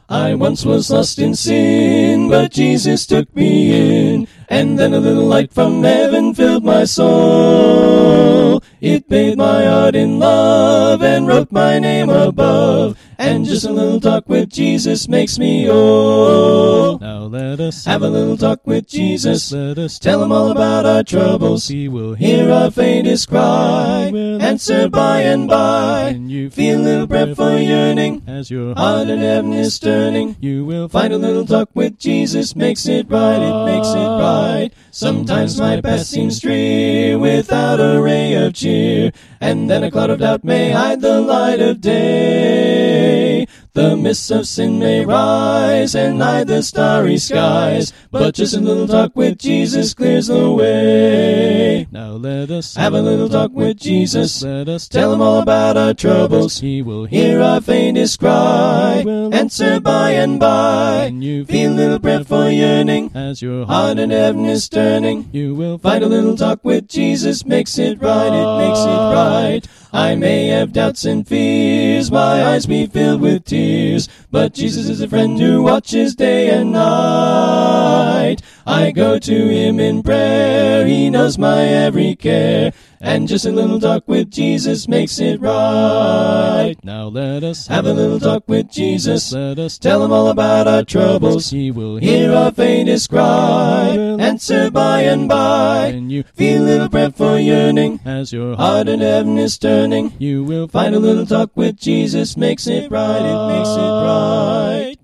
I once was lost in sin, but Jesus took me in. And then a little light from heaven filled my soul. It bathed my heart in love and wrote my name above. And just a little talk with Jesus makes me whole. Now let us Have a little talk with Jesus. Let us Tell him all about our troubles. He will Hear our faintest cry. He will Answer by and by. When you Feel a little breath for yearning. as your Heart in heaven is turning. you will Find a little talk with Jesus makes it right, it makes it right. Sometimes my past seems drear without a ray of cheer, and then a cloud of doubt may hide the light of day. The mists of sin may rise and hide the starry skies, but just a little talk with Jesus clears the way. Now let us Have a little talk with Jesus. Let us Tell him all about our troubles. He will Hear our faintest cry. Answer by and by. When you Feel a little breath for yearning. as your Heart in heaven is turning. you will Find a little talk with Jesus makes it right, it makes it right. I may have doubts and fears, my eyes be filled with tears, but Jesus is a friend who watches day and night. I go to him in prayer, he knows my every care, and just a little talk with Jesus makes it right. Now let us Have a little talk with Jesus. Let us Tell him all about our troubles. He will Hear our faintest cry. Answer by and by. when you Feel a little breath for yearning. as your Heart in heaven is turning. you will Find a little talk with Jesus makes it right. It makes it right.